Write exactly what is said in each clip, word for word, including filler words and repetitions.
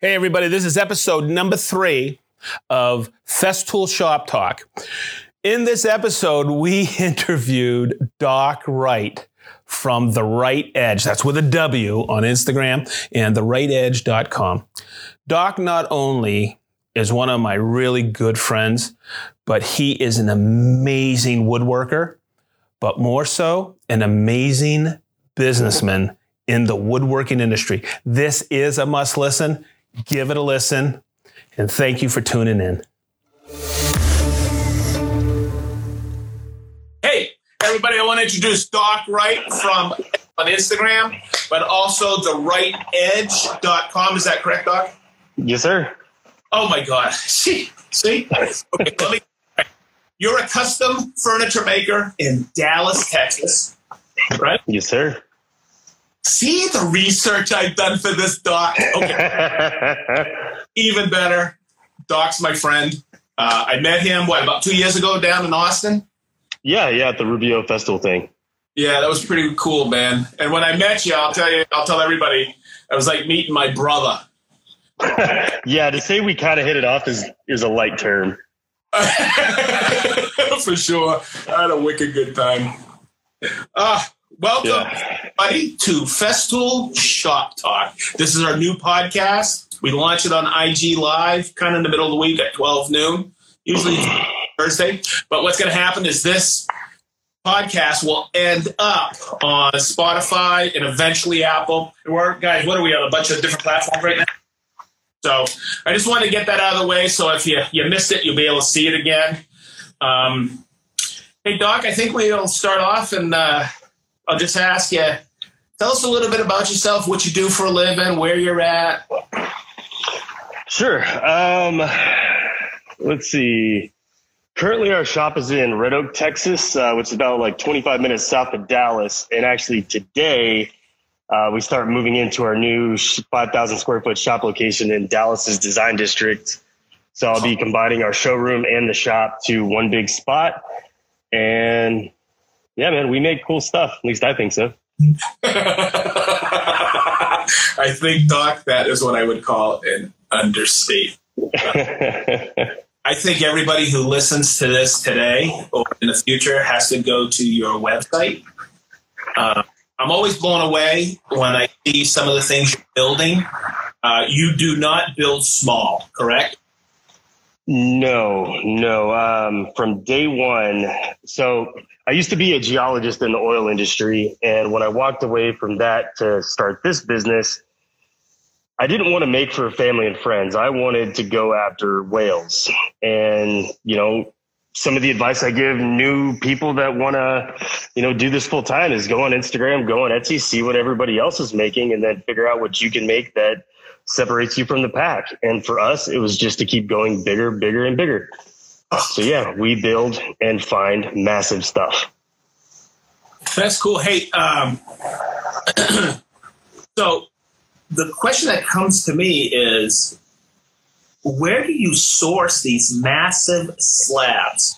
Hey, everybody, this is episode number three of Festool Shop Talk. In this episode, we interviewed Doc Wright from The Right Edge. That's with a W on Instagram and the right edge dot com. Doc not only is one of my really good friends, but he is an amazing woodworker, but more so, an amazing businessman in the woodworking industry. This is a must listen. Give it a listen, and thank you for tuning in. Hey, everybody, I want to introduce Doc Wright from on Instagram, but also the right edge dot com. Is that correct, Doc? Yes, sir. Oh, my God. See? See? Okay, let me. You're a custom furniture maker in Dallas, Texas, right? Yes, sir. See the research I've done for this, Doc? Okay. Even better. Doc's my friend. Uh, I met him, what, about two years ago down in Austin? Yeah, yeah, at the Rubio Festival thing. Yeah, that was pretty cool, man. And when I met you, I'll tell you, I'll tell everybody, I was like meeting my brother. Yeah, to say we kind of hit it off is, is a light term. For sure. I had a wicked good time. Uh, welcome, yeah. everybody, to Festool Shop Talk. This is our new podcast. We launch it on I G Live, kind of in the middle of the week at twelve noon, usually Thursday. But what's going to happen is this podcast will end up on Spotify and eventually Apple. We're, guys, what are we on? A bunch of different platforms right now? So I just wanted to get that out of the way. So if you, you missed it, you'll be able to see it again. Um, hey, Doc, I think we'll start off and uh, I'll just ask you, tell us a little bit about yourself, what you do for a living, where you're at. Sure. Um, let's see. Currently, our shop is in Red Oak, Texas, uh, which is about like twenty-five minutes south of Dallas. And actually today, uh, we start moving into our new five thousand square foot shop location in Dallas's design district. So I'll be combining our showroom and the shop to one big spot. And yeah, man, we make cool stuff. At least I think so. I think, Doc, that is what I would call an understatement. I think everybody who listens to this today or in the future has to go to your website. Uh, I'm always blown away when I see some of the things you're building. Uh, you do not build small, correct? No, no. Um, from day one. So I used to be a geologist in the oil industry. And when I walked away from that to start this business, I didn't want to make for family and friends. I wanted to go after whales. And, you know, some of the advice I give new people that want to, you know, do this full time is go on Instagram, go on Etsy, see what everybody else is making, and then figure out what you can make that separates you from the pack. And for us, it was just to keep going bigger, bigger, and bigger. So yeah, we build and find massive stuff. That's cool. Hey, um, so the question that comes to me is, where do you source these massive slabs?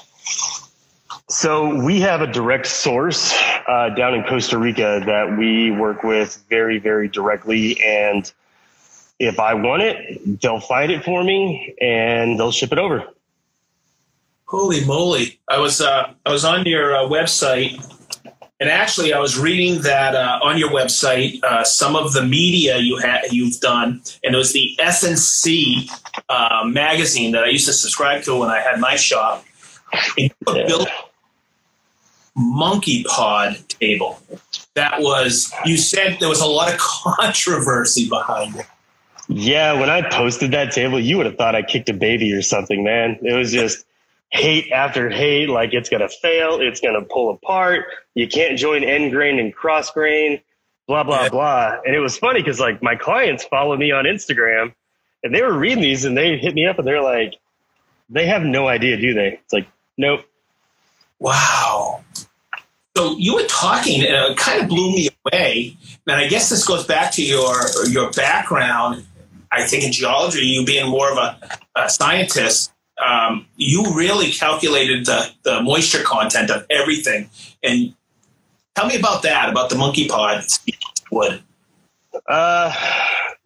So we have a direct source uh, down in Costa Rica that we work with very, very directly. And if I want it, they'll find it for me and they'll ship it over. Holy moly. I was, uh, I was on your uh, website, and actually I was reading that uh, on your website, uh, some of the media you ha- you've done, and it was the S and C uh, magazine that I used to subscribe to when I had my shop. And you Yeah. built monkey pod table. That was, you said there was a lot of controversy behind it. Yeah, when I posted that table, you would have thought I kicked a baby or something, man. It was just hate after hate, like it's going to fail, it's going to pull apart, you can't join end grain and cross grain, blah, blah, yeah. blah. And it was funny because like my clients follow me on Instagram and they were reading these and they hit me up and they're like, they have no idea, do they? It's like, nope. Wow. So you were talking, and it kind of blew me away. And I guess this goes back to your your background. I think in geology, you being more of a, a scientist, um, you really calculated the, the moisture content of everything. And tell me about that, about the monkey pod wood. Uh,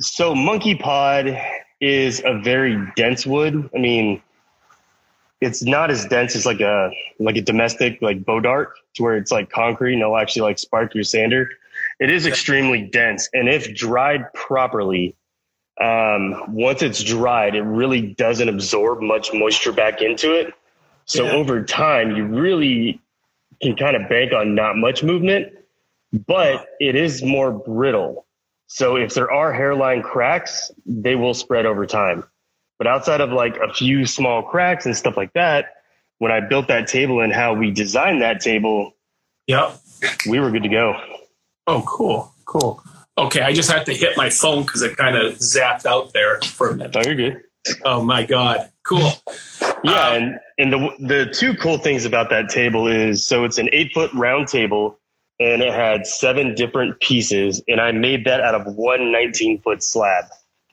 So Monkey Pod is a very dense wood. I mean, it's not as dense as like a like a domestic like Bodart, to where it's like concrete and it'll actually like spark your sander. It is extremely dense, and if dried properly, um, once it's dried, it really doesn't absorb much moisture back into it. So yeah. over time, you really can kind of bank on not much movement, but it is more brittle. So if there are hairline cracks, they will spread over time. But outside of like a few small cracks and stuff like that, when I built that table and how we designed that table, yep, we were good to go. Oh, cool. Cool. Okay. I just had to hit my phone because it kind of zapped out there for a minute. Oh, you're good. Oh my God. Cool. Yeah. Um, and, and the, the two cool things about that table is, so it's an eight foot round table and it had seven different pieces, and I made that out of one nineteen foot slab.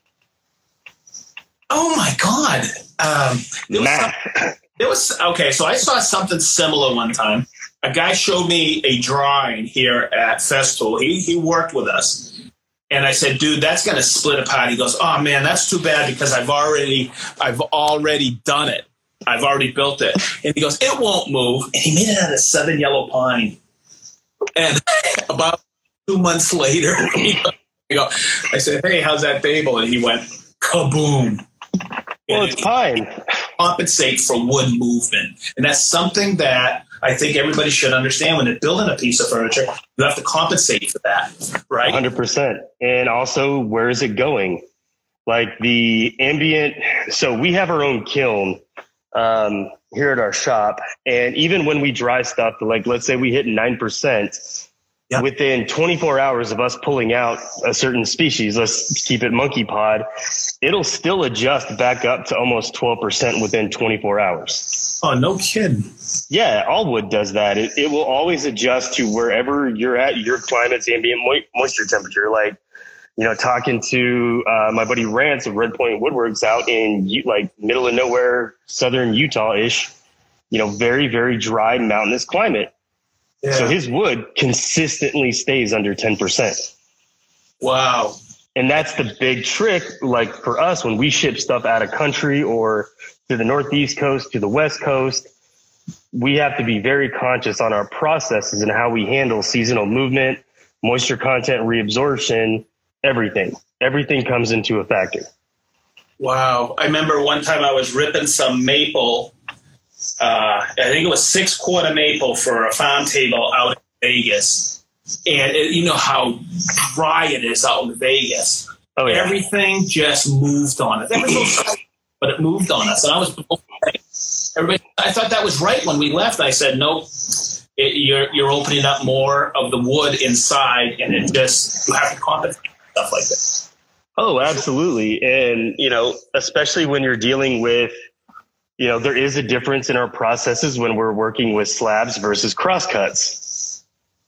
Oh my God. Um, there was, some, there was, okay. So I saw something similar one time. A guy showed me a drawing here at Festool. He, he worked with us. And I said, dude, that's going to split apart. He goes, oh man, that's too bad because I've already, I've already done it. I've already built it. And he goes, it won't move. And he made it out of southern yellow pine. And about two months later, he go, I said, hey, how's that table? And he went, kaboom. Well, it's pine. Compensate for wood movement. And that's something that I think everybody should understand. When they're building a piece of furniture, you have to compensate for that, right? one hundred percent. And also, where is it going? Like the ambient. So we have our own kiln um, here at our shop. And even when we dry stuff, like let's say we hit nine percent, yep. within twenty-four hours of us pulling out a certain species, let's keep it monkey pod, it'll still adjust back up to almost twelve percent within twenty-four hours. Oh, no kidding. Yeah, all wood does that. It, it will always adjust to wherever you're at, your climate's ambient mo- moisture temperature. Like, you know, talking to uh, my buddy Rance of Red Point Woodworks out in like middle of nowhere, southern Utah-ish, you know, very, very dry mountainous climate. Yeah. So his wood consistently stays under ten percent. Wow. And that's the big trick. Like for us, when we ship stuff out of country or to the Northeast coast, to the West coast, we have to be very conscious on our processes and how we handle seasonal movement, moisture content, reabsorption, everything. Everything comes into a factor. Wow. I remember one time I was ripping some maple. Uh, I think it was six quarter maple for a farm table out in Vegas. And it, you know how dry it is out in Vegas. Oh, yeah. Everything just moved on us. Everything was, but it moved on us. And I was, everybody, I thought that was right when we left. I said, nope, it, you're, you're opening up more of the wood inside, and it just, you have to compensate stuff like that. Oh, absolutely. And, you know, especially when you're dealing with, you know, there is a difference in our processes when we're working with slabs versus crosscuts.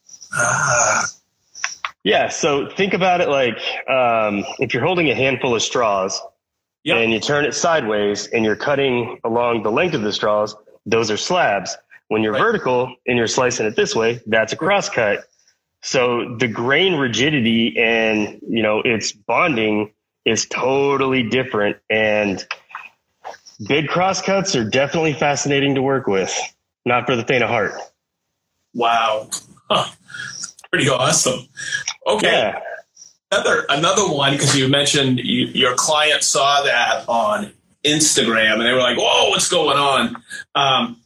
Ah. Yeah. So think about it like um, if you're holding a handful of straws yep. and you turn it sideways and you're cutting along the length of the straws, those are slabs. When you're right. vertical and you're slicing it this way, that's a crosscut. So the grain rigidity and, you know, its bonding is totally different. And big crosscuts are definitely fascinating to work with. Not for the faint of heart. Wow. Huh. Pretty awesome. Okay. Yeah. Another another one, because you mentioned you, your client saw that on Instagram and they were like, whoa, what's going on? Um,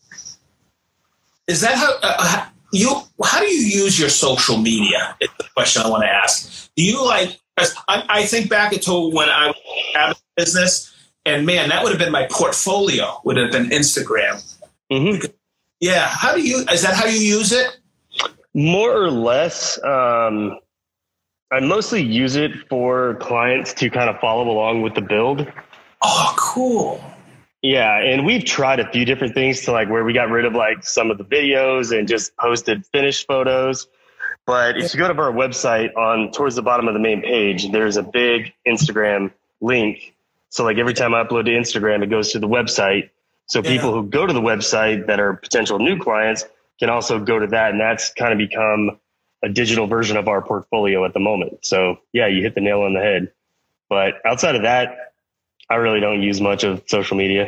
is that how, uh, you, how do you use your social media? It's the question I want to ask. Do you like, I, I think back to when I was having a business, and man, that would have been my portfolio, would have been Instagram. Mm-hmm. Yeah. How do you, is that how you use it? More or less. Um, I mostly use it for clients to kind of follow along with the build. Oh, cool. Yeah. And we've tried a few different things to like where we got rid of like some of the videos and just posted finished photos. But if you go to our website on towards the bottom of the main page, there's a big Instagram link. So like every time I upload to Instagram, it goes to the website. So yeah. people who go to the website that are potential new clients can also go to that. And that's kind of become a digital version of our portfolio at the moment. So yeah, you hit the nail on the head. But outside of that, I really don't use much of social media.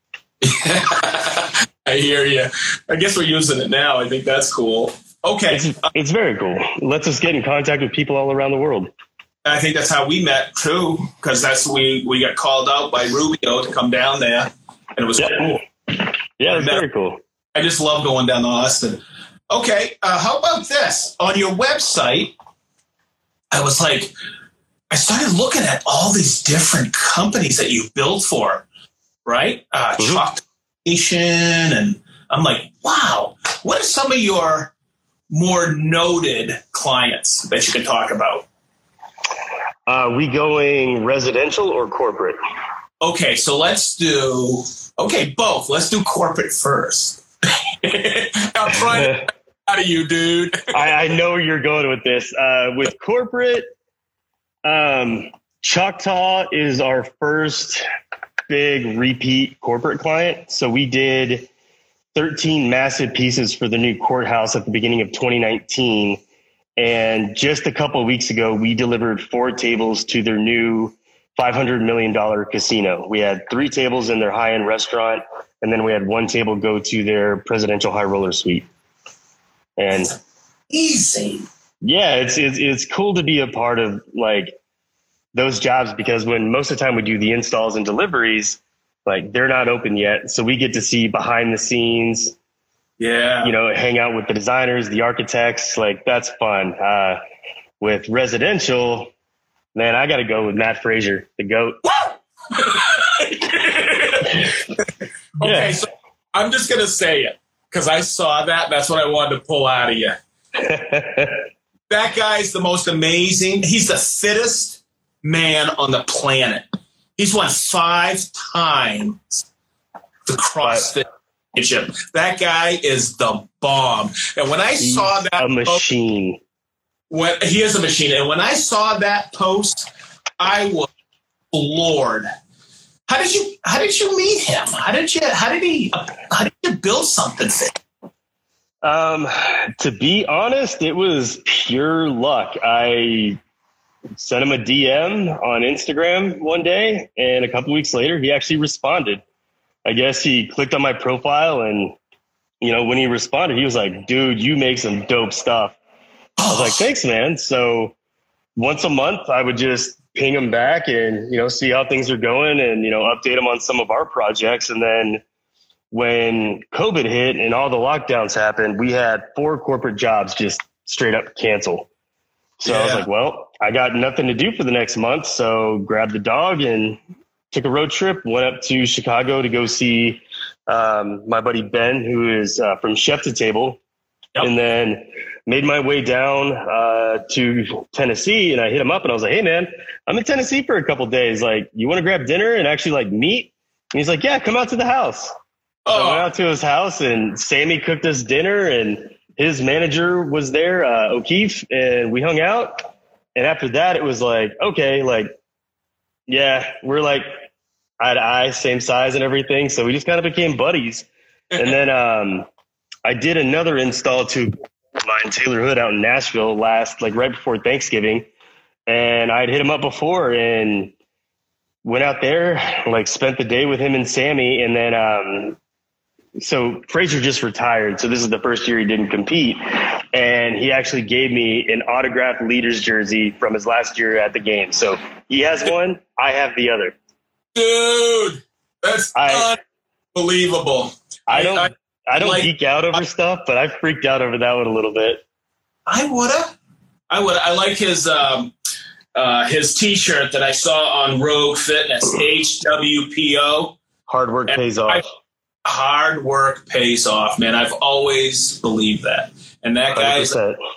I hear you. I guess we're using it now. I think that's cool. Okay. It's, it's very cool. It lets us get in contact with people all around the world. I think that's how we met too, because that's we we got called out by Rubio to come down there, and it was yep. cool. Yeah, it's very cool. I just love going down to Austin. Okay, uh, how about this? On your website, I was like, I started looking at all these different companies that you've built for, right? Uh, mm-hmm. Chalk Nation, and I'm like, wow, what are some of your more noted clients that you can talk about? Uh, we going residential or corporate? Okay, so let's do, okay, both. Let's do corporate first. I'm trying to out of you, dude. I, I know where you're going with this. Uh, with corporate, um, Choctaw is our first big repeat corporate client. So we did thirteen massive pieces for the new courthouse at the beginning of twenty nineteen. And just a couple of weeks ago, we delivered four tables to their new five hundred million dollars casino. We had three tables in their high-end restaurant, and then we had one table go to their presidential high roller suite. And easy. Yeah, it's, it's it's cool to be a part of like those jobs, because when most of the time we do the installs and deliveries, like they're not open yet. So we get to see behind the scenes. Yeah. You know, hang out with the designers, the architects, like that's fun. Uh, with residential, man, I got to go with Matt Frazier, the GOAT. Okay, yeah. So I'm just going to say it because I saw that. That's what I wanted to pull out of you. That guy's the most amazing. He's the fittest man on the planet. He's won five times the CrossFit. That guy is the bomb. And when I He's saw that a machine, post, when he is a machine. And when I saw that post, I was floored. How did you how did you meet him? How did you how did he how did you build something for him? Um, to be honest, it was pure luck. I sent him a D M on Instagram one day, and a couple weeks later he actually responded. I guess he clicked on my profile, and, you know, when he responded, he was like, dude, you make some dope stuff. I was like, thanks, man. So once a month, I would just ping him back and, you know, see how things are going and, you know, update him on some of our projects. And then when COVID hit and all the lockdowns happened, we had four corporate jobs just straight up cancel. So yeah. I was like, well, I got nothing to do for the next month. So grabbed the dog and took a road trip, went up to Chicago to go see um, my buddy Ben, who is uh, from Chef to Table, yep. and then made my way down uh, to Tennessee. And I hit him up and I was like, hey, man, I'm in Tennessee for a couple days. Like, you want to grab dinner and actually like meet? And he's like, yeah, come out to the house. Oh. So I went out to his house and Sammy cooked us dinner and his manager was there, uh, O'Keefe, and we hung out. And after that, it was like, okay, like, yeah, we're like eye to eye, same size and everything. So we just kind of became buddies. And then um, I did another install to mine, Taylor Hood, out in Nashville last, like right before Thanksgiving. And I'd hit him up before and went out there, like spent the day with him and Sammy. And then, um, so Frazier just retired. So this is the first year he didn't compete. And he actually gave me an autographed leader's jersey from his last year at the game. So he has one. I have the other. Dude, that's I, unbelievable. I don't, I, I don't like, geek out over I, stuff, but I freaked out over that one a little bit. I woulda, I would. I like his, um, uh, his t-shirt that I saw on Rogue Fitness, H W P O. Hard work and pays off. I, hard work pays off, man. I've always believed that. And that guy's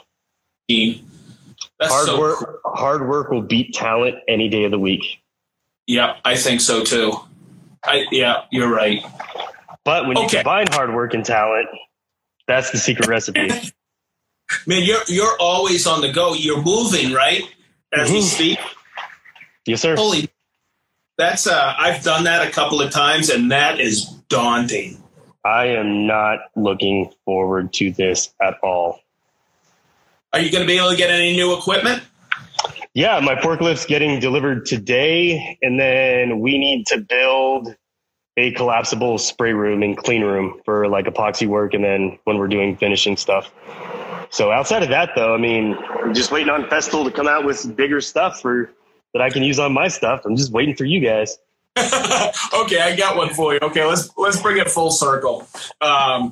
team. That's hard so work. Cool. Hard work will beat talent any day of the week. Yeah, I think so too. I yeah, you're right. But when okay. you combine hard work and talent, that's the secret recipe. Man, you're you're always on the go. You're moving, right? As mm-hmm. we speak. Yes, sir. Holy, that's uh, I've done that a couple of times, and that is daunting. I am not looking forward to this at all. Are you going to be able to get any new equipment? Yeah, my forklift's getting delivered today, and then we need to build a collapsible spray room and clean room for like epoxy work, and then when we're doing finishing stuff. So outside of that, though, I mean, I'm just waiting on Festool to come out with bigger stuff for that I can use on my stuff. I'm just waiting for you guys. Okay, I got one for you. Okay, let's let's bring it full circle. Um,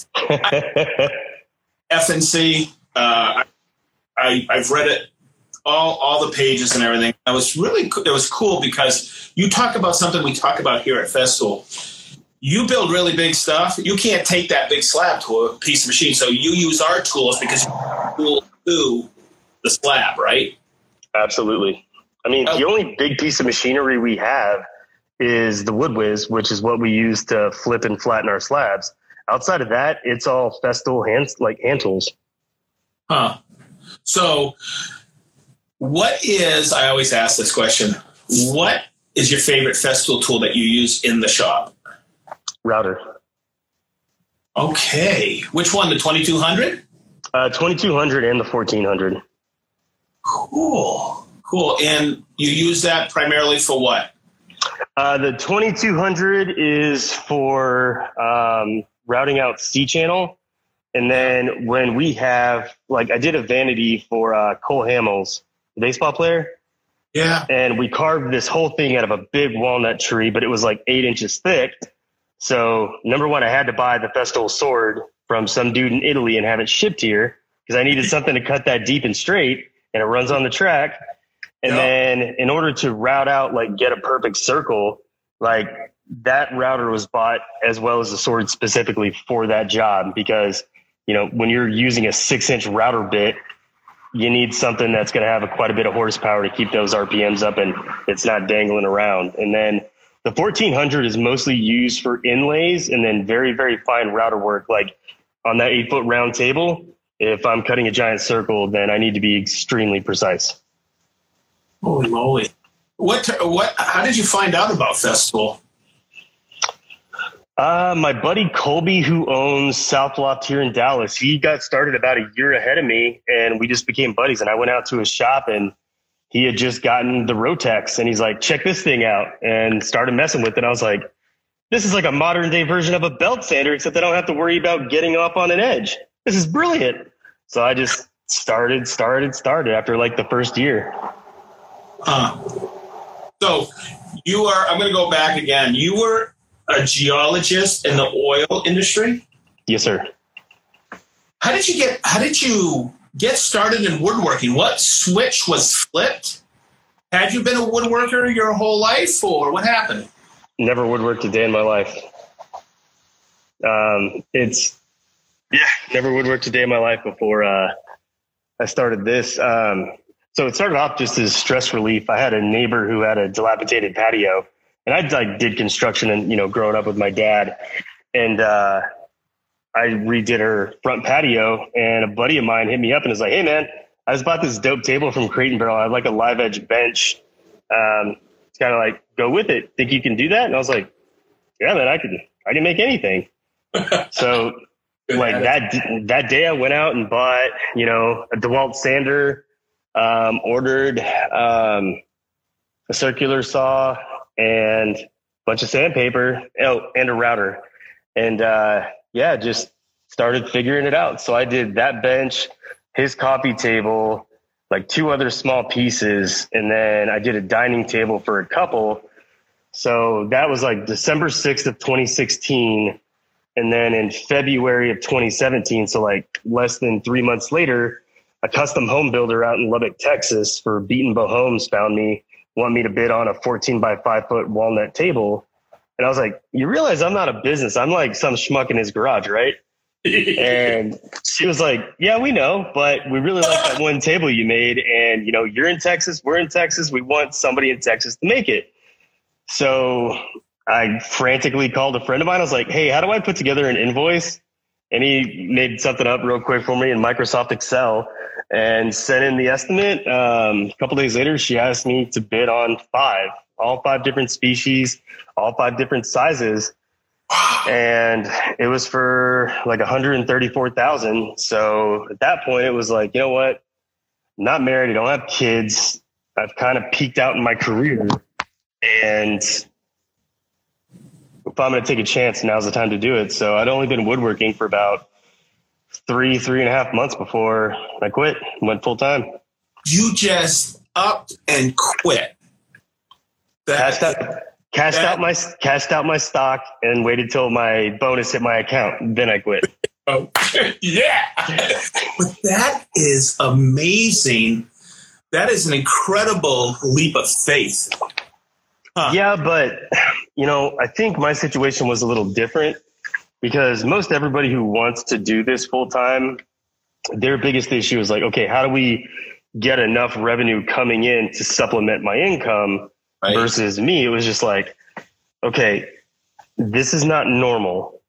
F N C, uh, I I've read it. All, all the pages and everything. It was really, it was cool because you talk about something we talk about here at Festool. You build really big stuff. You can't take that big slab to a piece of machine. So you use our tools because you tool to the slab, right? Absolutely. I mean, the only big piece of machinery we have is the Wood Whiz, which is what we use to flip and flatten our slabs. Outside of that, it's all Festool hands, like hand tools. Huh. So, what is, I always ask this question, what is your favorite Festool tool that you use in the shop? Router. Okay. Which one, the twenty-two hundred? Uh, twenty-two hundred and the fourteen hundred. Cool. Cool. And you use that primarily for what? Uh, the twenty-two hundred is for um, routing out C-channel. And then when we have, like I did a vanity for uh, Cole Hamels, baseball player. Yeah. And we carved this whole thing out of a big walnut tree, but it was like eight inches thick. So number one, I had to buy the Festool sword from some dude in Italy and have it shipped here because I needed something to cut that deep and straight, and it runs on the track. And yep. Then in order to route out, like get a perfect circle, like that router was bought as well as the sword specifically for that job because, you know, when you're using a six inch router bit, you need something that's going to have a, quite a bit of horsepower to keep those R P Ms up and it's not dangling around. And then the fourteen hundred is mostly used for inlays and then very, very fine router work. Like on that eight foot round table, if I'm cutting a giant circle, then I need to be extremely precise. Holy moly. What, what, how did you find out about Festool? Uh, my buddy Colby, who owns South Loft here in Dallas, he got started about a year ahead of me and we just became buddies. And I went out to his shop and he had just gotten the Rotex and he's like, check this thing out, and started messing with it. I was like, this is like a modern day version of a belt sander, except I don't have to worry about getting off on an edge. This is brilliant. So I just started, started, started after like the first year. Uh, so you are, I'm going to go back again. You were a geologist in the oil industry? Yes, sir. How did you get, how did you get started in woodworking? What switch was flipped? Had you been a woodworker your whole life or what happened? Never woodworked a day in my life. Um, it's, yeah, never woodworked a day in my life before uh, I started this. Um, so it started off just as stress relief. I had a neighbor who had a dilapidated patio. And I like did construction and, you know, growing up with my dad, and uh, I redid her front patio, and a buddy of mine hit me up and was like, hey man, I just bought this dope table from Crate and Barrel. I have like a live edge bench. Um, it's kind of like, go with it. Think you can do that? And I was like, yeah, man, I can, I can make anything. So like that, that day I went out and bought, you know, a DeWalt sander, um, ordered um, a circular saw, and a bunch of sandpaper, oh, and a router. And, uh, yeah, just started figuring it out. So I did that bench, his coffee table, like two other small pieces. And then I did a dining table for a couple. So that was like December sixth of twenty sixteen. And then in February of twenty seventeen, so like less than three months later, a custom home builder out in Lubbock, Texas for Beaton Bow Homes found me, want me to bid on a fourteen by five foot walnut table. And I was like, you realize I'm not a business. I'm like some schmuck in his garage, right? And she was like, yeah, we know, but we really like that one table you made. And, you know, you're in Texas, we're in Texas. We want somebody in Texas to make it. So I frantically called a friend of mine. I was like, hey, how do I put together an invoice? And he made something up real quick for me in Microsoft Excel and sent in the estimate. Um, a couple days later, she asked me to bid on five, all five different species, all five different sizes. And it was for like one hundred thirty-four thousand dollars. So at that point, it was like, you know what? not married. I don't have kids. I've kind of peaked out in my career. And if I'm going to take a chance, now's the time to do it. So I'd only been woodworking for about three, three and a half months before I quit, went full time. You just upped and quit. That, cashed out, cashed that, out my, cashed out my stock and waited till my bonus hit my account. Then I quit. Oh, yeah. But that is amazing. That is an incredible leap of faith. Huh. Yeah, but, you know, I think my situation was a little different because most everybody who wants to do this full time, their biggest issue is like, okay, how do we get enough revenue coming in to supplement my income? Right. Versus me, it was just like, okay, this is not normal.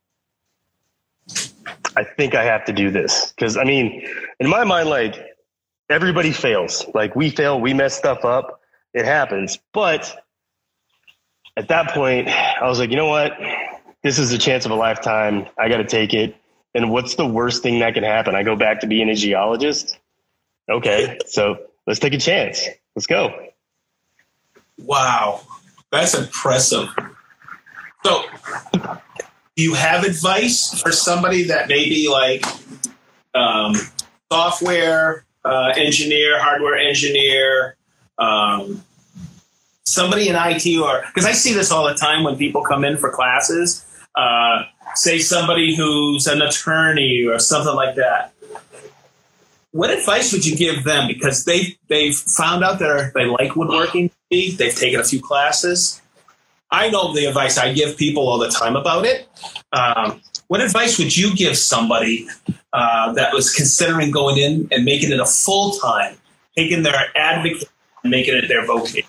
I think I have to do this. Because, I mean, in my mind, like, everybody fails. Like, we fail, we mess stuff up. It happens. But at that point, I was like, you know what? This is a chance of a lifetime. I got to take it. And what's the worst thing that can happen? I go back to being a geologist? Okay, so let's take a chance. Let's go. Wow, that's impressive. So, do you have advice for somebody that may be like um, software uh, engineer, hardware engineer, um, somebody in I T, or because I see this all the time when people come in for classes, uh, say somebody who's an attorney or something like that. What advice would you give them? Because they they've found out that they like woodworking. They've taken a few classes. I know the advice I give people all the time about it. Um, what advice would you give somebody uh, that was considering going in and making it a full time, taking their advocate and making it their vocation?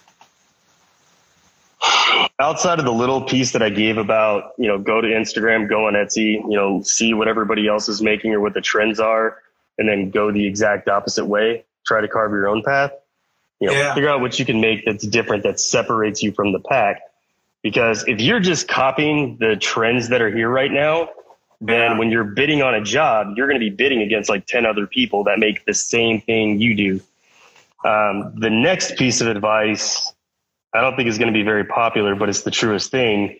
Outside of the little piece that I gave about, you know, go to Instagram, go on Etsy, you know, see what everybody else is making or what the trends are, and then go the exact opposite way. Try to carve your own path. You know, yeah. Figure out what you can make that's different, that separates you from the pack. Because if you're just copying the trends that are here right now, then yeah. when you're bidding on a job, you're going to be bidding against like ten other people that make the same thing you do. Um, the next piece of advice, I don't think is going to be very popular, but it's the truest thing.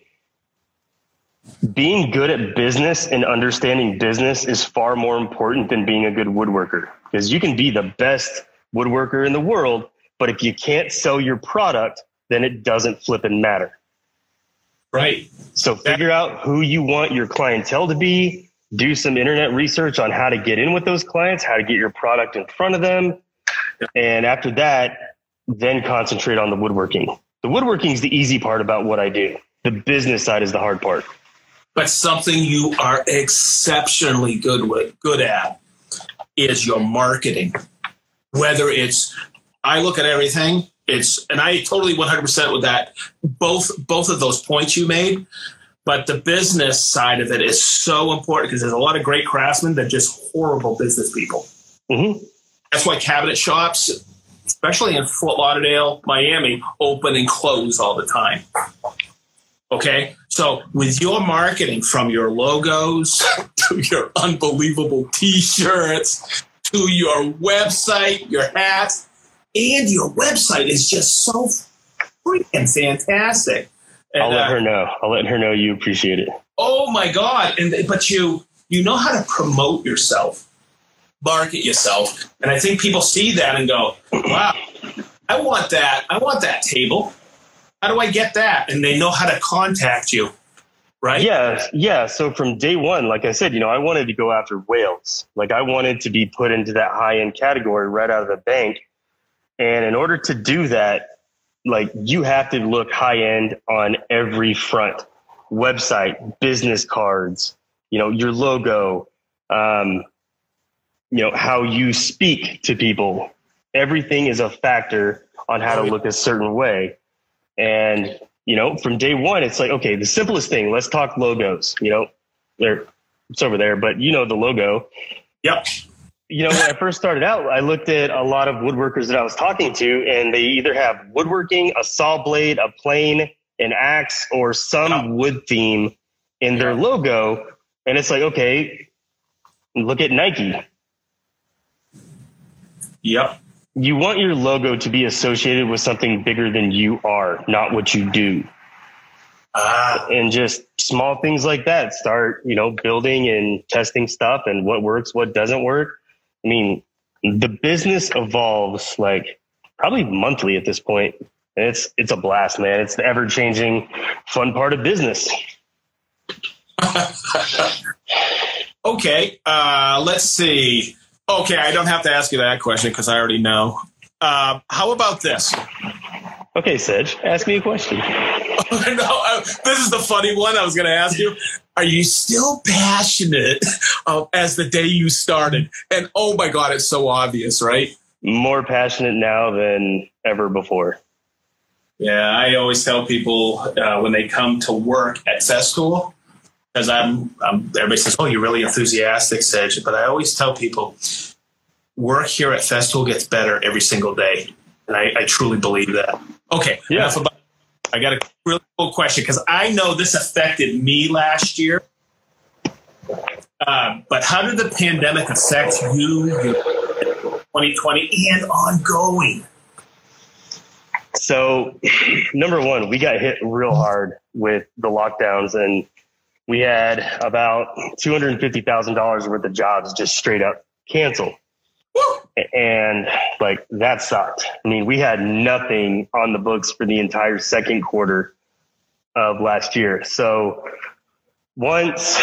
Being good at business and understanding business is far more important than being a good woodworker, because you can be the best woodworker in the world, but if you can't sell your product, then it doesn't flip and matter. Right. So figure out who you want your clientele to be, do some internet research on how to get in with those clients, how to get your product in front of them. And after that, then concentrate on the woodworking. The woodworking is the easy part about what I do. The business side is the hard part. But something you are exceptionally good with, good at is your marketing. Whether it's, I look at everything, it's, and I totally one hundred percent with that, both, both of those points you made, but the business side of it is so important because there's a lot of great craftsmen that are just horrible business people. Mm-hmm. That's why cabinet shops, especially in Fort Lauderdale, Miami, open and close all the time. Okay, so with your marketing, from your logos to your unbelievable T-shirts to your website, your hats, and your website is just so freaking fantastic. And, I'll let uh, her know. I'll let her know you appreciate it. Oh my God! And but you you know how to promote yourself, market yourself, and I think people see that and go, "Wow, I want that. I want that table. How do I get that?" And they know how to contact you, right? Yeah, yeah. So from day one, like I said, you know, I wanted to go after whales. Like I wanted to be put into that high-end category right out of the bank. And in order to do that, like you have to look high-end on every front. Website, business cards, you know, your logo, um, you know, how you speak to people. Everything is a factor on how to look a certain way. And, you know, from day one, it's like, okay, the simplest thing, let's talk logos, you know, there, it's over there, but you know, the logo. Yep. You know, when I first started out, I looked at a lot of woodworkers that I was talking to, and they either have woodworking, a saw blade, a plane, an axe, or some oh. wood theme in their logo. And it's like, okay, look at Nike. Yep. You want your logo to be associated with something bigger than you are, not what you do. Ah. And just small things like that. Start, you know, building and testing stuff and what works, what doesn't work. I mean, the business evolves like probably monthly at this point. And it's, it's a blast, man. It's the ever changing fun part of business. Okay. Uh, let's see. Okay. I don't have to ask you that question because I already know. Uh, how about this? Okay, Sedge, ask me a question. No, uh, this is the funny one I was going to ask you. Are you still passionate uh, as the day you started? And oh my God, it's so obvious, right? More passionate now than ever before. Yeah, I always tell people uh, when they come to work at Festool, because I'm, I'm, everybody says, "Oh, you're really enthusiastic, Sedge." But I always tell people, work here at Festool gets better every single day, and I, I truly believe that. Okay, yeah. Enough about. I got a really cool question because I know this affected me last year. Uh, but how did the pandemic affect you in twenty twenty and ongoing? So, number one, we got hit real hard with the lockdowns, and we had about two hundred fifty thousand dollars worth of jobs just straight up canceled. Woo! And like that sucked. I mean, we had nothing on the books for the entire second quarter of last year. So once,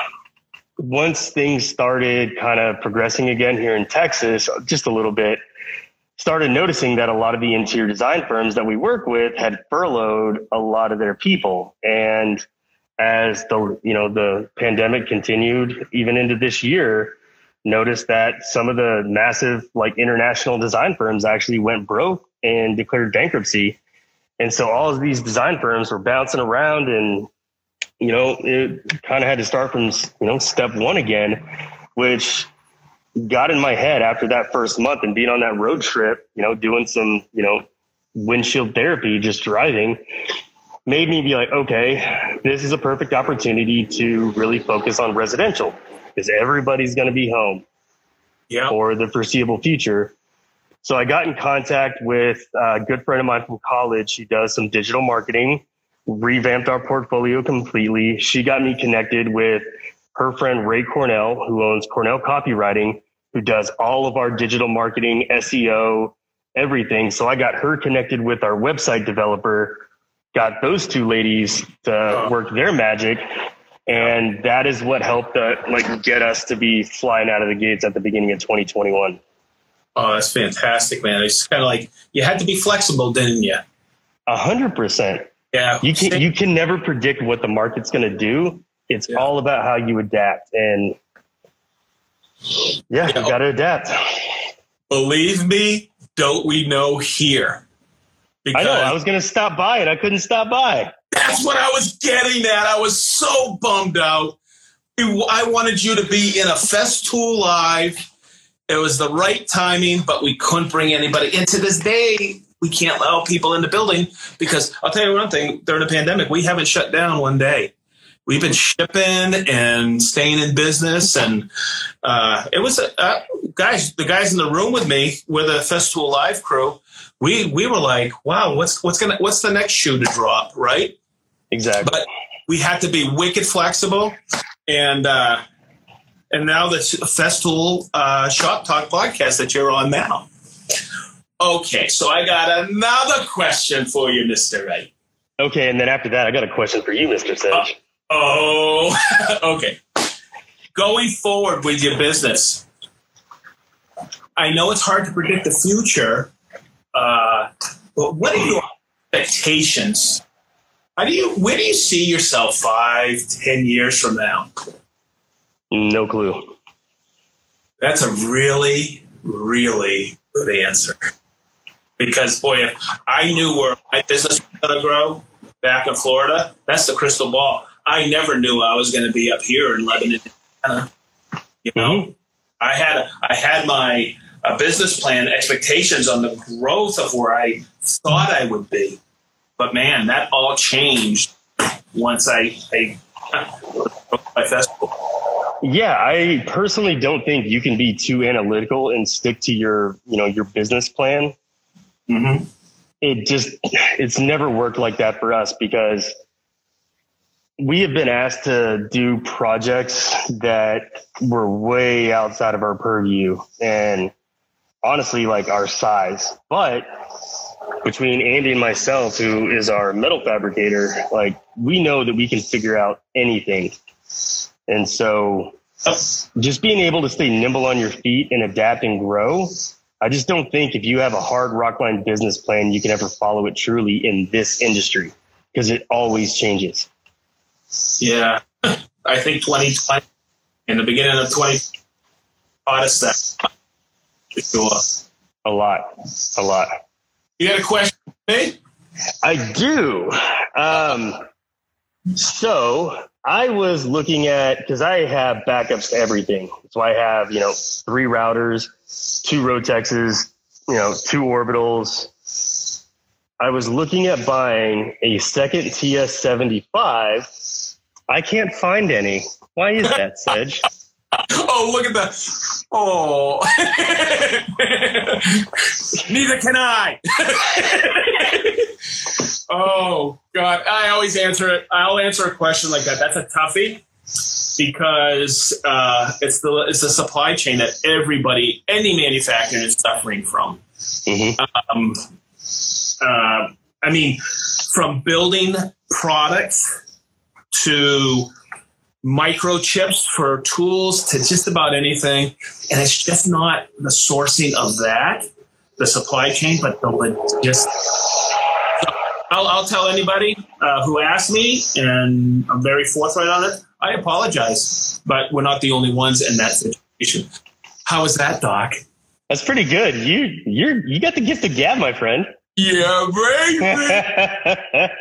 once things started kind of progressing again here in Texas, just a little bit, started noticing that a lot of the interior design firms that we work with had furloughed a lot of their people. And as the, you know, the pandemic continued even into this year, noticed that some of the massive like international design firms actually went broke and declared bankruptcy. And so all of these design firms were bouncing around, and, you know, it kind of had to start from, you know, step one again, which got in my head after that first month and being on that road trip, you know, doing some, you know, windshield therapy, just driving, made me be like, okay, this is a perfect opportunity to really focus on residential because everybody's going to be home yeah. for the foreseeable future. So I got in contact with a good friend of mine from college. She does some digital marketing, revamped our portfolio completely. She got me connected with her friend Ray Cornell, who owns Cornell Copywriting, who does all of our digital marketing, S E O, everything. So I got her connected with our website developer, got those two ladies to work their magic. And that is what helped uh, like get us to be flying out of the gates at the beginning of twenty twenty-one. Oh, that's fantastic, man. It's kind of like you had to be flexible, didn't you? A hundred percent. Yeah. You can, you can never predict what the market's going to do. It's yeah. all about how you adapt. And yeah, yeah. you got to adapt. Believe me, don't we know here? Because I know. I was going to stop by and I couldn't stop by. That's what I was getting at. I was so bummed out. I wanted you to be in a Festool Live. It was the right timing, but we couldn't bring anybody. And to this day, we can't allow people in the building because I'll tell you one thing, during the pandemic, we haven't shut down one day. We've been shipping and staying in business. And uh, it was, uh, guys, the guys in the room with me, with the Festool Live crew, we we were like, wow, what's what's gonna what's the next shoe to drop, right? Exactly. But we had to be wicked flexible. And uh, and now the Festool uh, Shop Talk podcast that you're on now. Okay, so I got another question for you, Mister Wright. Okay, and then after that, I got a question for you, Mister Sedge. Uh, oh, okay. Going forward with your business, I know it's hard to predict the future, uh, but what are your expectations? How do you, where do you see yourself five, ten years from now? No clue. That's a really, really good answer. Because, boy, if I knew where my business was going to grow back in Florida, that's the crystal ball. I never knew I was going to be up here in Lebanon. You know, mm-hmm. I had a, I had my a business plan, expectations on the growth of where I thought I would be. But, man, that all changed once I, I, I festival. Yeah, I personally don't think you can be too analytical and stick to your, you know, your business plan. Mm-hmm. It just, it's never worked like that for us because we have been asked to do projects that were way outside of our purview and honestly, like our size. But between Andy and myself, who is our metal fabricator, like we know that we can figure out anything. And so just being able to stay nimble on your feet and adapt and grow, I just don't think if you have a hard rockline business plan, you can ever follow it truly in this industry because it always changes. Yeah. I think twenty twenty, in the beginning of twenty taught us that. Sure. A lot. A lot. You got a question for me? I do. Um, so I was looking at, because I have backups to everything. So I have, you know, three routers, two Rotexes, you know, two orbitals. I was looking at buying a second T S seventy-five. I can't find any. Why is that, Sedge? Oh, look at that. Oh. Neither can I. Oh, God. I always answer it. I'll answer a question like that. That's a toughie because uh, it's the it's the supply chain that everybody, any manufacturer is suffering from. Mm-hmm. Um, uh, I mean, from building products to microchips for tools to just about anything. And it's just not the sourcing of that, the supply chain, but the logistics. So I'll, I'll tell anybody uh, who asks me, and I'm very forthright on it, I apologize, but we're not the only ones in that situation. How is that, Doc? That's pretty good. You you're you got the gift of gab, my friend. Yeah, baby.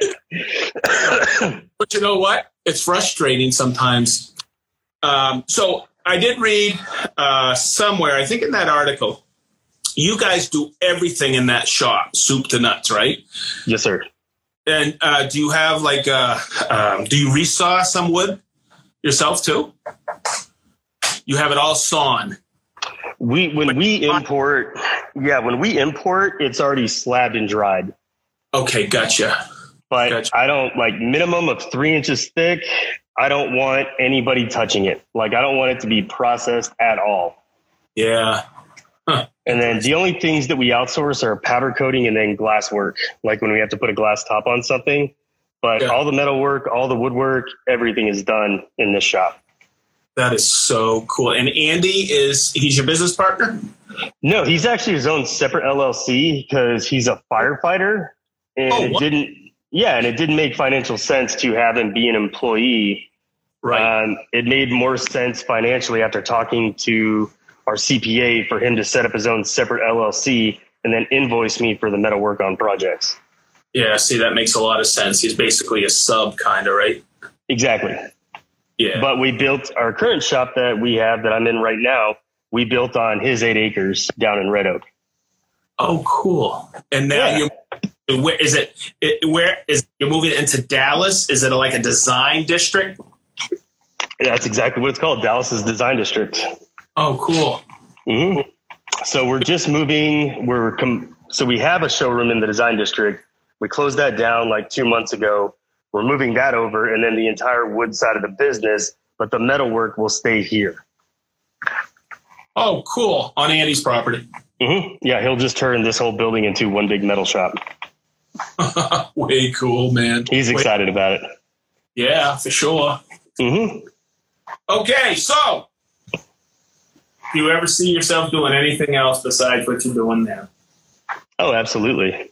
But you know what? It's frustrating sometimes. Um, so I did read uh, somewhere, I think in that article, you guys do everything in that shop, soup to nuts, right? Yes, sir. And uh, do you have like, uh, um, do you resaw some wood yourself too? You have it all sawn. We when we import, yeah, when we import, it's already slabbed and dried. Okay, gotcha. But gotcha. I don't like minimum of three inches thick. I don't want anybody touching it. Like I don't want it to be processed at all. Yeah. Huh. And then the only things that we outsource are powder coating and then glass work. Like when we have to put a glass top on something. But Yeah. all the metal work, all the woodwork, everything is done in this shop. That is so cool. And Andy is, he's your business partner? No, he's actually his own separate L L C because he's a firefighter. And Oh, it what? didn't, yeah, and it didn't make financial sense to have him be an employee. Right. Um, it made more sense financially after talking to our C P A for him to set up his own separate L L C and then invoice me for the metal work on projects. Yeah, see, that makes a lot of sense. He's basically a sub kind of, right? Exactly. Yeah. But we built our current shop that we have that I'm in right now. We built on his eight acres down in Red Oak. Oh, cool. And now Yeah. you're, where is it, it, where is, you're moving into Dallas? Is it like a design district? That's exactly what it's called, Dallas's Design District. Oh, cool. Mm-hmm. So we're just moving. We're com- so we have a showroom in the Design District. We closed that down like two months ago. We're moving that over, and then the entire wood side of the business, but the metal work will stay here. Oh, cool. On Andy's property. Mm-hmm. Yeah, he'll just turn this whole building into one big metal shop. Way cool, man. He's excited Way- about it. Yeah, for sure. Mm-hmm. Okay, so do you ever see yourself doing anything else besides what you're doing now? Oh, absolutely.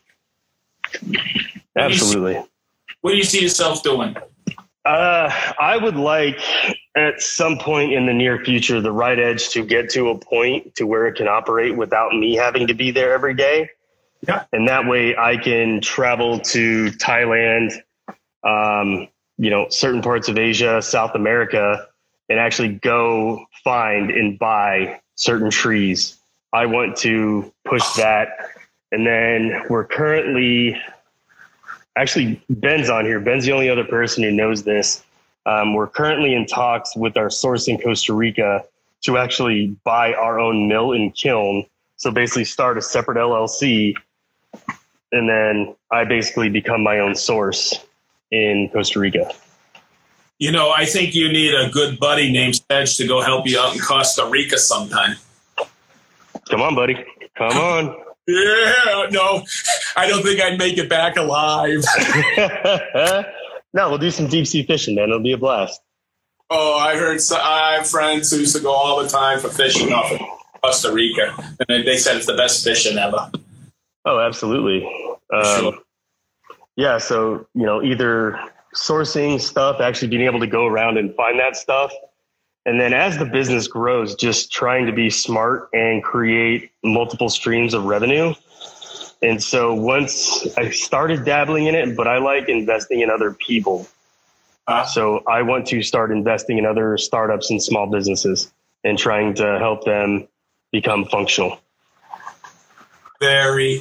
Absolutely. What do you see yourself doing? Uh, I would like at some point in the near future, the Right Edge to get to a point to where it can operate without me having to be there every day. Yeah. And that way I can travel to Thailand, um, you know, certain parts of Asia, South America, and actually go find and buy certain trees. I want to push that. And then we're currently, actually, Ben's on here. Ben's the only other person who knows this. Um, we're currently in talks with our source in Costa Rica to actually buy our own mill and kiln. So basically start a separate L L C. And then I basically become my own source in Costa Rica. You know, I think you need a good buddy named Sedge to go help you out in Costa Rica sometime. Come on, buddy. Come on. Yeah, no, I don't think I'd make it back alive. No, we'll do some deep sea fishing, man. It'll be a blast. Oh, I heard so, I have friends who used to go all the time for fishing off of Costa Rica, and they said it's the best fishing ever. Oh, absolutely. Um, sure. Yeah, so, you know, either sourcing stuff, actually being able to go around and find that stuff. And then as the business grows, just trying to be smart and create multiple streams of revenue. And so once I started dabbling in it, but I like investing in other people. Uh, so I want to start investing in other startups and small businesses and trying to help them become functional. Very.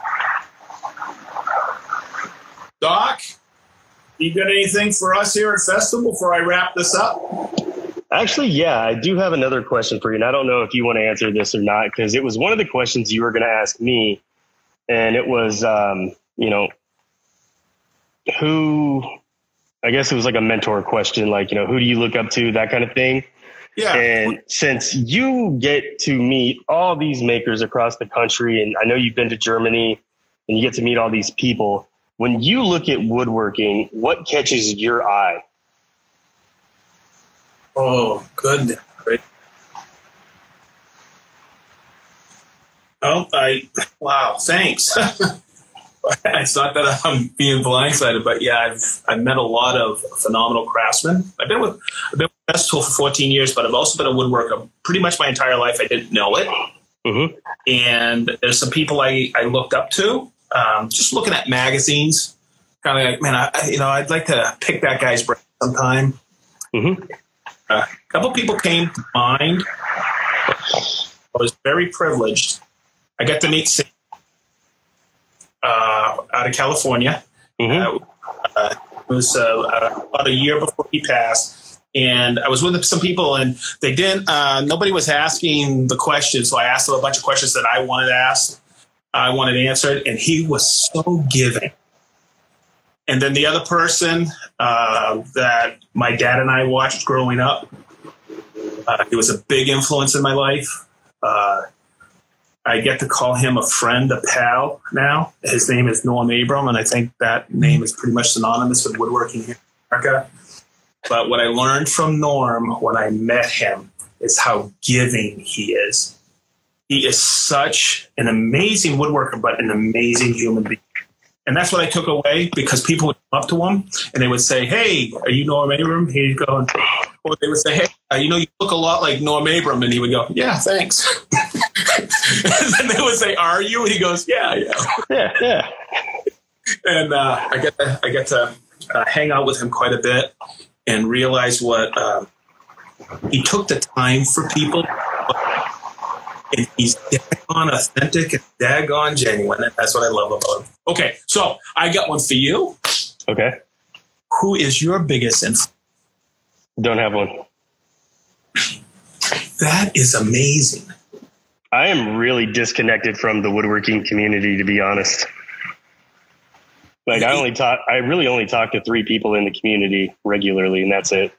Doc, you got anything for us here at Festival before I wrap this up? Actually, yeah, I do have another question for you. And I don't know if you want to answer this or not, because it was one of the questions you were going to ask me. And it was, um, you know, who, I guess it was like a mentor question, like, you know, who do you look up to, that kind of thing. Yeah. And since you get to meet all these makers across the country, and I know you've been to Germany and you get to meet all these people, when you look at woodworking, what catches your eye? Oh, goodness. Oh, I, wow, thanks. It's not that I'm being blindsided, but yeah, I've I've met a lot of phenomenal craftsmen. I've been with I've been with Festool for fourteen years, but I've also been a woodworker pretty much my entire life. I didn't know it. Mm-hmm. And there's some people I, I looked up to, um, just looking at magazines, kind of like, man, I, you know, I'd like to pick that guy's brain sometime. Mm-hmm. Uh, a couple people came to mind. I was very privileged. I got to meet Sam uh, out of California. Mm-hmm. Uh, uh, it was uh, about a year before he passed. And I was with some people, and they didn't, uh, nobody was asking the questions. So I asked them a bunch of questions that I wanted to ask. I wanted answered, and he was so giving. And then the other person uh, that my dad and I watched growing up, uh, he was a big influence in my life. Uh, I get to call him a friend, a pal now. His name is Norm Abram, and I think that name is pretty much synonymous with woodworking here in America. But what I learned from Norm when I met him is how giving he is. He is such an amazing woodworker, but an amazing human being. And that's what I took away, because people would come up to him and they would say, "Hey, are you Norm Abram?" He'd go, or they would say, "Hey, uh, you know, you look a lot like Norm Abram." And he would go, "Yeah, thanks." And then they would say, "Are you?" And he goes, "Yeah, yeah, yeah, yeah." And uh, I get to I get to uh, hang out with him quite a bit and realize what uh, he took the time for people. And he's daggone authentic and daggone genuine. And that's what I love about him. Okay, so I got one for you. Okay. Who is your biggest influence? Don't have one. That is amazing. I am really disconnected from the woodworking community, to be honest. Like, I only talk, I really only talk to three people in the community regularly, and that's it.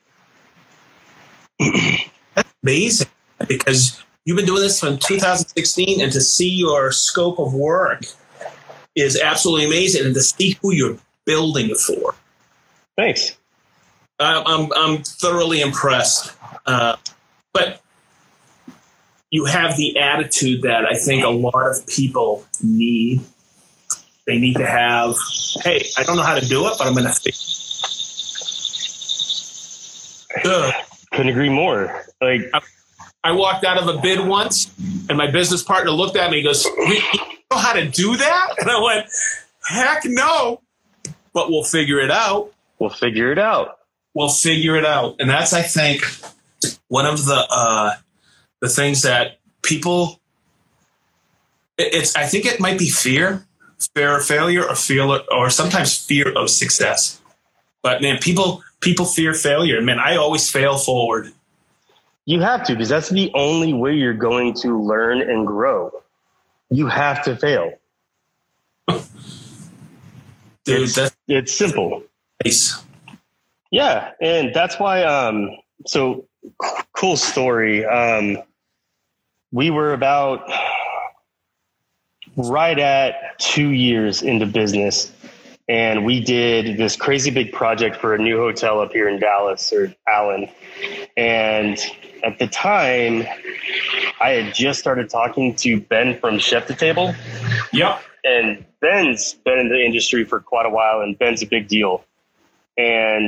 That's amazing, because you've been doing this from two thousand sixteen, and to see your scope of work is absolutely amazing, and to see who you're building it for. Thanks. I'm I'm, I'm thoroughly impressed. Uh, but you have the attitude that I think a lot of people need. They need to have, hey, I don't know how to do it, but I'm going to figure it out. Couldn't agree more. Like, I, I walked out of a bid once, and my business partner looked at me and goes, "You know how to do that?" And I went, "Heck no, but we'll figure it out." We'll figure it out. We'll figure it out. And that's, I think, one of the uh, the things that people, it, it's, I think it might be fear, fear of failure, or fear, or sometimes fear of success. But man, people people fear failure. Man, I always fail forward. You have to, because that's the only way you're going to learn and grow. You have to fail. Dude, it's, that's it's simple. nice. Yeah. And that's why, um, so cool story. Um, we were about right at two years into business, and we did this crazy big project for a new hotel up here in Dallas, or Allen. And at the time, I had just started talking to Ben from Chef to Table. Yep. And Ben's been in the industry for quite a while, and Ben's a big deal. And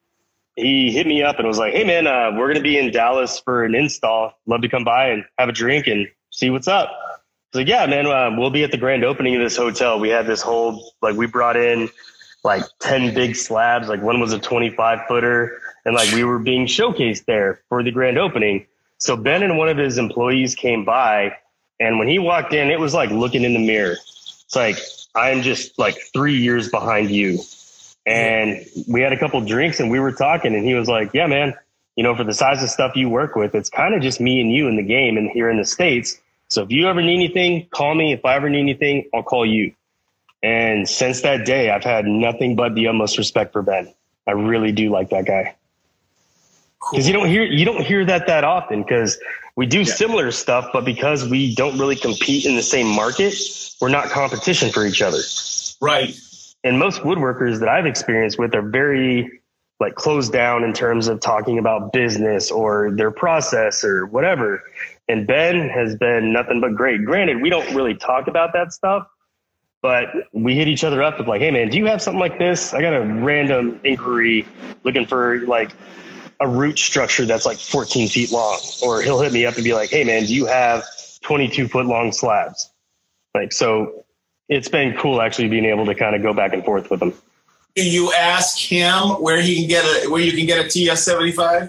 he hit me up and was like, hey, man, uh, we're going to be in Dallas for an install. Love to come by and have a drink and see what's up. I was like, yeah, man, uh, we'll be at the grand opening of this hotel. We had this whole, like, we brought in like ten big slabs. Like, one was a twenty-five footer. And like, we were being showcased there for the grand opening. So Ben and one of his employees came by, and when he walked in, it was like looking in the mirror. It's like, I'm just like three years behind you. And we had a couple drinks and we were talking, and he was like, yeah, man, you know, for the size of stuff you work with, it's kind of just me and you in the game and here in the States. So if you ever need anything, call me. If I ever need anything, I'll call you. And since that day, I've had nothing but the utmost respect for Ben. I really do like that guy. Because cool. you don't hear you don't hear that that often, because we do yeah. similar stuff, but because we don't really compete in the same market, we're not competition for each other. Right. And most woodworkers that I've experienced with are very like closed down in terms of talking about business or their process or whatever. And Ben has been nothing but great. Granted, we don't really talk about that stuff, but we hit each other up with like, hey, man, do you have something like this? I got a random inquiry looking for like a root structure that's like fourteen feet long. Or he'll hit me up and be like, hey, man, do you have twenty-two foot long slabs? Like, so it's been cool actually being able to kind of go back and forth with him. Do you ask him where he can get a where you can get a T S seventy-five?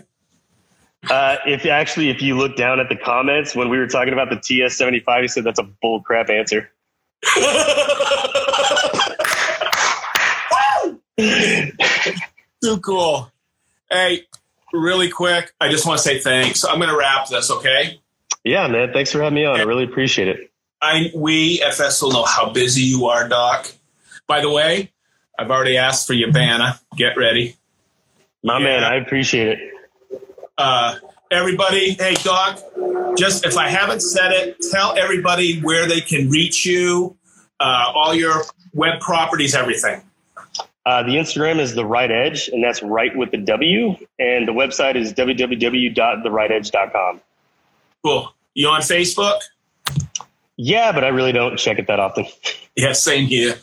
Uh, if actually, if you look down at the comments when we were talking about the T S seventy-five, he said that's a bull crap answer. Too cool. Hey, really quick, I just want to say thanks. I'm going to wrap this, okay? Yeah, man. Thanks for having me on. I really appreciate it. I we at Festool know how busy you are, Doc. By the way, I've already asked for your banner. Get ready. My yeah. man, I appreciate it. Uh, everybody, hey, Doc, just if I haven't said it, tell everybody where they can reach you, uh, all your web properties, everything. Uh, the Instagram is The Right Edge, and that's right with the W. And the website is w w w dot the right edge dot com. Cool. You on Facebook? Yeah, but I really don't check it that often. Yeah, same here.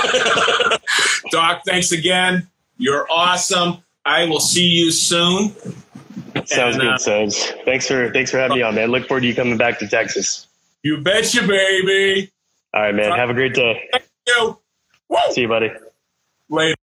Doc, thanks again. You're awesome. I will see you soon. Sounds and, good, uh, Sez. Thanks for thanks for having me on, man. Look forward to you coming back to Texas. You betcha, baby. All right, man. Have a great day. Thank you. Woo! See you, buddy. Later.